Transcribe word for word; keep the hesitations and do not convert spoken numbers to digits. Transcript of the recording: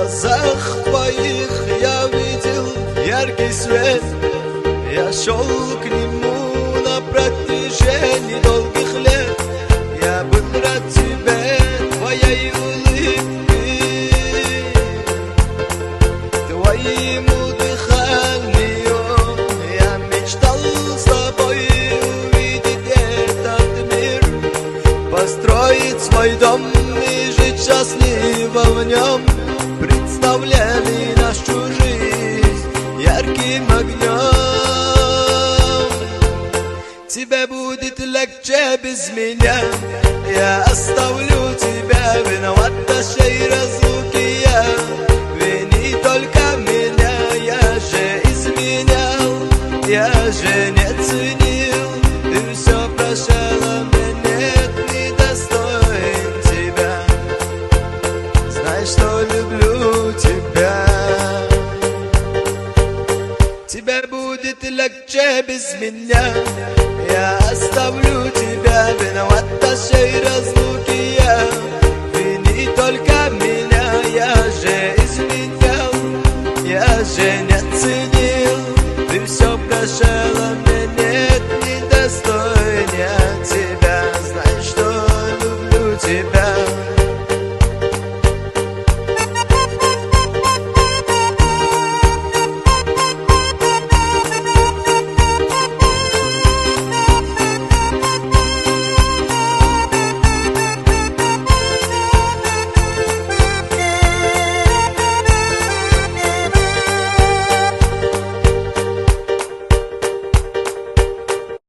глазах твоих я видел яркий свет. Я шел к нему на протяжении долгих лет. Я был рад тебе, твоей улыбке, твоему дыханию. Я мечтал с тобой увидеть этот мир, построить свой дом и жить счастливо в нем. Представляли нашу жизнь ярким огнем. Тебе будет легче без меня, я оставлю тебя, виноватошей разлуки я. Вини только меня, я же изменял, я же не ценил. Ты все прощала, мне нет, недостоин тебя. Знай, что люблю тебя. Тебе будет легче без меня, я оставлю тебя, виноватошей разлуки.